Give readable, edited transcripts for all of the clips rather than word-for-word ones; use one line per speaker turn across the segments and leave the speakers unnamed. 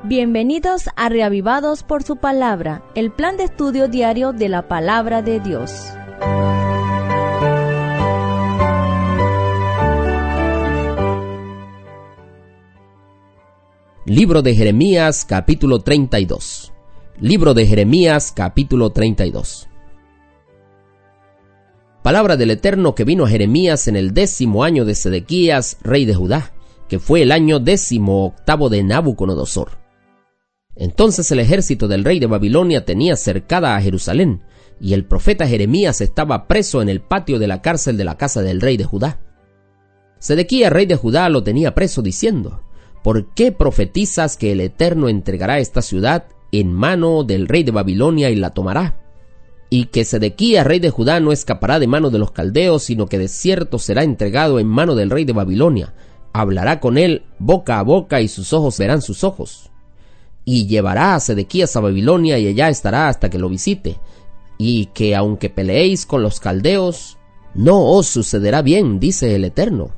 Bienvenidos a Reavivados por su Palabra, el plan de estudio diario de la Palabra de Dios.
Libro de Jeremías, capítulo 32. Libro de Jeremías, capítulo 32. Palabra del Eterno que vino a Jeremías en el 10º año de Sedequías, rey de Judá, que fue el año 18º de Nabucodonosor. Entonces el ejército del rey de Babilonia tenía cercada a Jerusalén, y el profeta Jeremías estaba preso en el patio de la cárcel de la casa del rey de Judá. Sedequías, rey de Judá, lo tenía preso diciendo: ¿Por qué profetizas que el Eterno entregará esta ciudad en mano del rey de Babilonia y la tomará? Y que Sedequías, rey de Judá, no escapará de mano de los caldeos, sino que de cierto será entregado en mano del rey de Babilonia. Hablará con él boca a boca y sus ojos verán sus ojos. Y llevará a Sedequías a Babilonia y allá estará hasta que lo visite. Y que aunque peleéis con los caldeos, no os sucederá bien, dice el Eterno.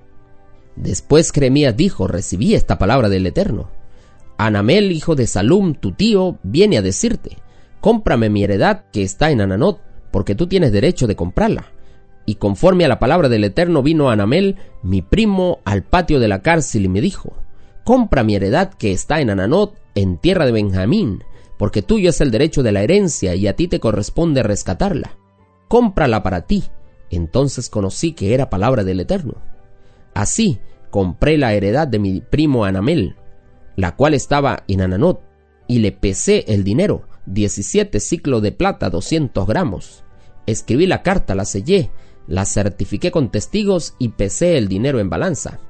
Después Jeremías dijo: recibí esta palabra del Eterno. Anamel, hijo de Salum, tu tío, viene a decirte: cómprame mi heredad que está en Ananot, porque tú tienes derecho de comprarla. Y conforme a la palabra del Eterno vino Anamel, mi primo, al patio de la cárcel y me dijo: compra mi heredad que está en Ananot, en tierra de Benjamín, porque tuyo es el derecho de la herencia y a ti te corresponde rescatarla. Cómprala para ti. Entonces conocí que era palabra del Eterno. Así compré la heredad de mi primo Anamel, la cual estaba en Ananot, y le pesé el dinero, 17 siclos de plata, 200 gramos. Escribí la carta, la sellé, la certifiqué con testigos y pesé el dinero en balanza.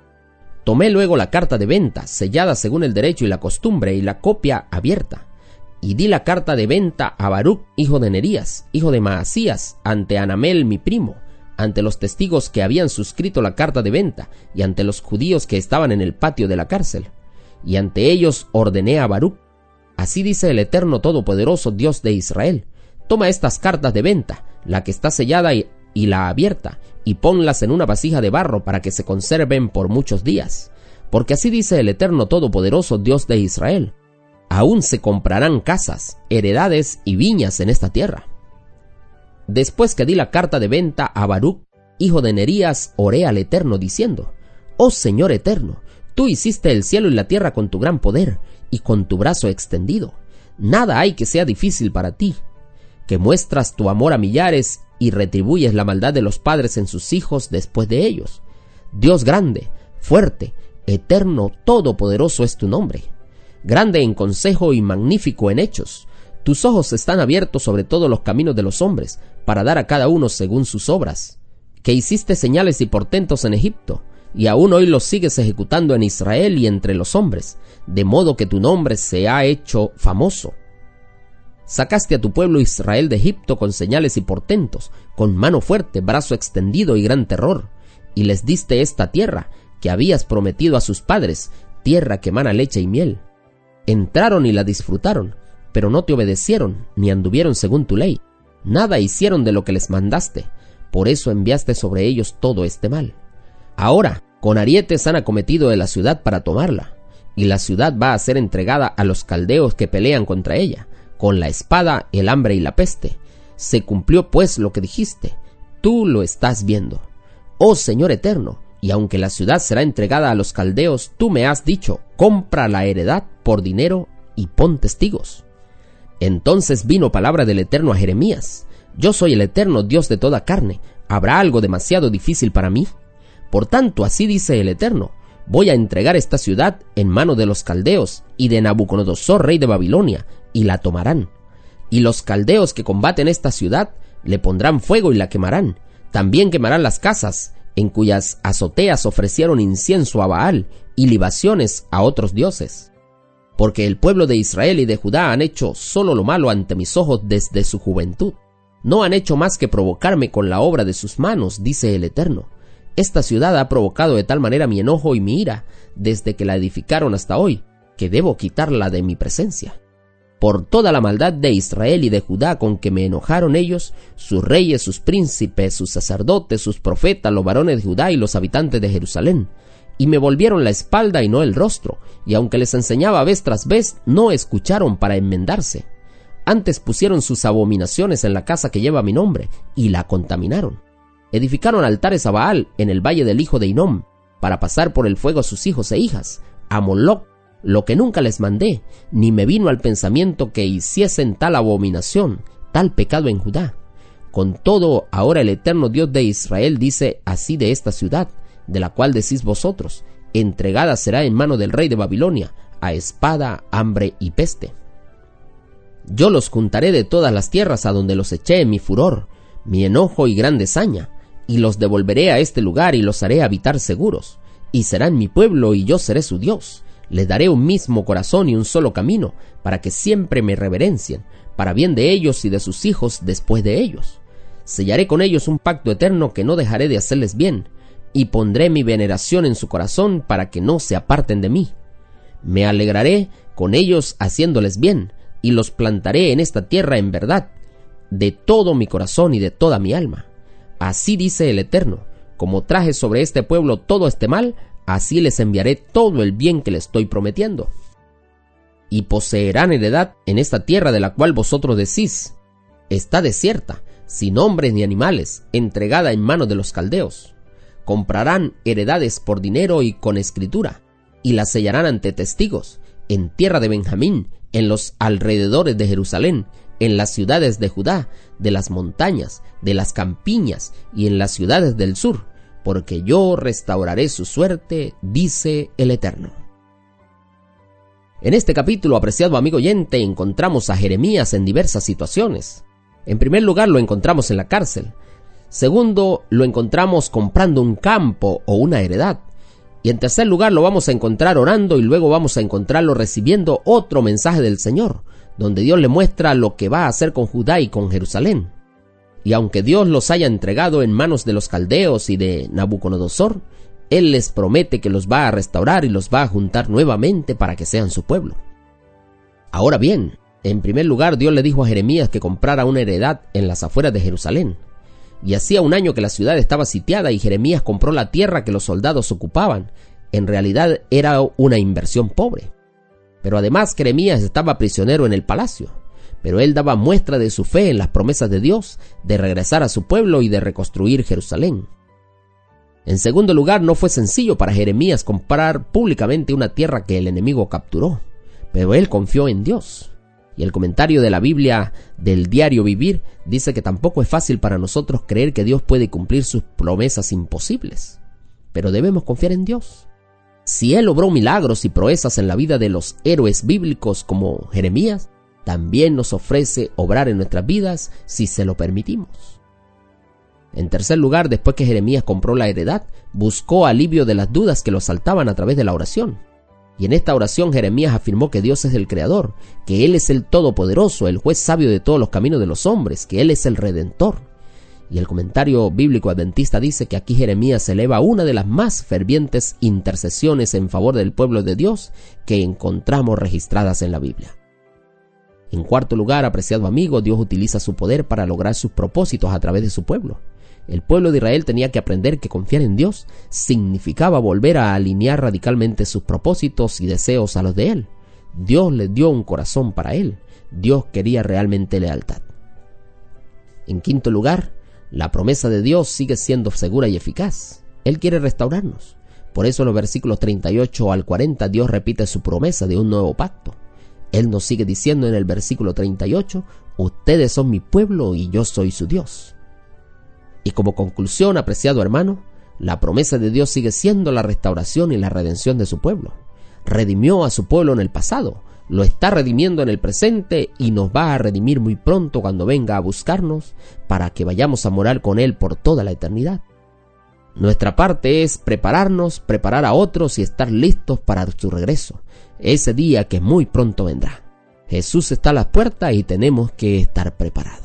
Tomé luego la carta de venta, sellada según el derecho y la costumbre, y la copia abierta, y di la carta de venta a Baruc, hijo de Nerías, hijo de Maasías, ante Anamel mi primo, ante los testigos que habían suscrito la carta de venta, y ante los judíos que estaban en el patio de la cárcel. Y ante ellos ordené a Baruc: así dice el Eterno Todopoderoso, Dios de Israel: toma estas cartas de venta, la que está sellada y la abierta, y ponlas en una vasija de barro para que se conserven por muchos días. Porque así dice el Eterno Todopoderoso, Dios de Israel: aún se comprarán casas, heredades y viñas en esta tierra. Después que di la carta de venta a Baruc, hijo de Nerías, oré al Eterno diciendo: oh Señor Eterno, tú hiciste el cielo y la tierra con tu gran poder y con tu brazo extendido. Nada hay que sea difícil para ti, que muestras tu amor a millares y retribuyes la maldad de los padres en sus hijos después de ellos. Dios grande, fuerte, eterno, todopoderoso es tu nombre. Grande en consejo y magnífico en hechos. Tus ojos están abiertos sobre todos los caminos de los hombres, para dar a cada uno según sus obras. Que hiciste señales y portentos en Egipto, y aún hoy los sigues ejecutando en Israel y entre los hombres, de modo que tu nombre se ha hecho famoso. Sacaste a tu pueblo Israel de Egipto con señales y portentos, con mano fuerte, brazo extendido y gran terror, y les diste esta tierra que habías prometido a sus padres, tierra que emana leche y miel. Entraron y la disfrutaron, pero no te obedecieron, ni anduvieron según tu ley. Nada hicieron de lo que les mandaste, por eso enviaste sobre ellos todo este mal. Ahora, con arietes han acometido de la ciudad para tomarla, y la ciudad va a ser entregada a los caldeos que pelean contra ella, con la espada, el hambre y la peste. Se cumplió pues lo que dijiste, tú lo estás viendo. Oh Señor Eterno, y aunque la ciudad será entregada a los caldeos, tú me has dicho: compra la heredad por dinero y pon testigos. Entonces vino palabra del Eterno a Jeremías: yo soy el Eterno, Dios de toda carne. ¿Habrá algo demasiado difícil para mí? Por tanto, así dice el Eterno: voy a entregar esta ciudad en mano de los caldeos y de Nabucodonosor, rey de Babilonia, y la tomarán. Y los caldeos que combaten esta ciudad le pondrán fuego y la quemarán. También quemarán las casas en cuyas azoteas ofrecieron incienso a Baal y libaciones a otros dioses. Porque el pueblo de Israel y de Judá han hecho solo lo malo ante mis ojos desde su juventud. No han hecho más que provocarme con la obra de sus manos, dice el Eterno. Esta ciudad ha provocado de tal manera mi enojo y mi ira, desde que la edificaron hasta hoy, que debo quitarla de mi presencia. Por toda la maldad de Israel y de Judá con que me enojaron ellos, sus reyes, sus príncipes, sus sacerdotes, sus profetas, los varones de Judá y los habitantes de Jerusalén, y me volvieron la espalda y no el rostro, y aunque les enseñaba vez tras vez, no escucharon para enmendarse. Antes pusieron sus abominaciones en la casa que lleva mi nombre, y la contaminaron. Edificaron altares a Baal en el valle del hijo de Hinnom, para pasar por el fuego a sus hijos e hijas, a Moloc, lo que nunca les mandé, ni me vino al pensamiento que hiciesen tal abominación, tal pecado en Judá. Con todo, ahora el eterno Dios de Israel dice así de esta ciudad, de la cual decís vosotros: entregada será en mano del rey de Babilonia, a espada, hambre y peste. Yo los juntaré de todas las tierras a donde los eché en mi furor, mi enojo y grande saña, y los devolveré a este lugar y los haré habitar seguros, y serán mi pueblo y yo seré su Dios. Les daré un mismo corazón y un solo camino, para que siempre me reverencien, para bien de ellos y de sus hijos después de ellos. Sellaré con ellos un pacto eterno que no dejaré de hacerles bien, y pondré mi veneración en su corazón para que no se aparten de mí. Me alegraré con ellos haciéndoles bien, y los plantaré en esta tierra en verdad, de todo mi corazón y de toda mi alma. Así dice el Eterno: como traje sobre este pueblo todo este mal, así les enviaré todo el bien que les estoy prometiendo. Y poseerán heredad en esta tierra de la cual vosotros decís: está desierta, sin hombres ni animales, entregada en manos de los caldeos. Comprarán heredades por dinero y con escritura, y las sellarán ante testigos, en tierra de Benjamín, en los alrededores de Jerusalén, en las ciudades de Judá, de las montañas, de las campiñas y en las ciudades del sur, porque yo restauraré su suerte, dice el Eterno. En este capítulo, apreciado amigo oyente, encontramos a Jeremías en diversas situaciones. En primer lugar, lo encontramos en la cárcel. Segundo, lo encontramos comprando un campo o una heredad. Y en tercer lugar, lo vamos a encontrar orando, y luego vamos a encontrarlo recibiendo otro mensaje del Señor, donde Dios le muestra lo que va a hacer con Judá y con Jerusalén. Y aunque Dios los haya entregado en manos de los caldeos y de Nabucodonosor, Él les promete que los va a restaurar y los va a juntar nuevamente para que sean su pueblo. Ahora bien, en primer lugar, Dios le dijo a Jeremías que comprara una heredad en las afueras de Jerusalén. Y hacía un año que la ciudad estaba sitiada y Jeremías compró la tierra que los soldados ocupaban. En realidad era una inversión pobre. Pero además Jeremías estaba prisionero en el palacio. Pero él daba muestra de su fe en las promesas de Dios, de regresar a su pueblo y de reconstruir Jerusalén. En segundo lugar, no fue sencillo para Jeremías comprar públicamente una tierra que el enemigo capturó. Pero él confió en Dios. Y el comentario de la Biblia del Diario Vivir dice que tampoco es fácil para nosotros creer que Dios puede cumplir sus promesas imposibles. Pero debemos confiar en Dios. Si Él obró milagros y proezas en la vida de los héroes bíblicos como Jeremías, también nos ofrece obrar en nuestras vidas si se lo permitimos. En tercer lugar, después que Jeremías compró la heredad, buscó alivio de las dudas que lo asaltaban a través de la oración. Y en esta oración Jeremías afirmó que Dios es el Creador, que Él es el Todopoderoso, el juez sabio de todos los caminos de los hombres, que Él es el Redentor. Y el comentario bíblico adventista dice que aquí Jeremías eleva una de las más fervientes intercesiones en favor del pueblo de Dios que encontramos registradas en la Biblia. En cuarto lugar, apreciado amigo, Dios utiliza su poder para lograr sus propósitos a través de su pueblo. El pueblo de Israel tenía que aprender que confiar en Dios significaba volver a alinear radicalmente sus propósitos y deseos a los de Él. Dios les dio un corazón para Él. Dios quería realmente lealtad. En quinto lugar, la promesa de Dios sigue siendo segura y eficaz. Él quiere restaurarnos. Por eso en los versículos 38 al 40 Dios repite su promesa de un nuevo pacto. Él nos sigue diciendo en el versículo 38, ustedes son mi pueblo y yo soy su Dios. Y como conclusión, apreciado hermano, la promesa de Dios sigue siendo la restauración y la redención de su pueblo. Redimió a su pueblo en el pasado, lo está redimiendo en el presente y nos va a redimir muy pronto cuando venga a buscarnos para que vayamos a morar con Él por toda la eternidad. Nuestra parte es prepararnos, preparar a otros y estar listos para su regreso, ese día que muy pronto vendrá. Jesús está a las puertas y tenemos que estar preparados.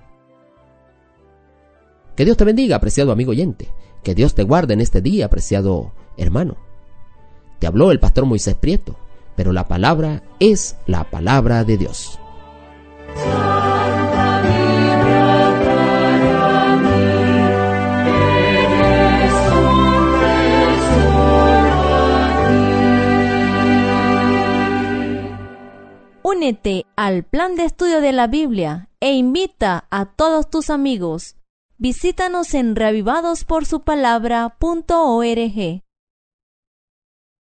Que Dios te bendiga, apreciado amigo oyente. Que Dios te guarde en este día, apreciado hermano. Te habló el pastor Moisés Prieto, pero la palabra es la palabra de Dios.
Únete al plan de estudio de la Biblia e invita a todos tus amigos. Visítanos en reavivadosporsupalabra.org.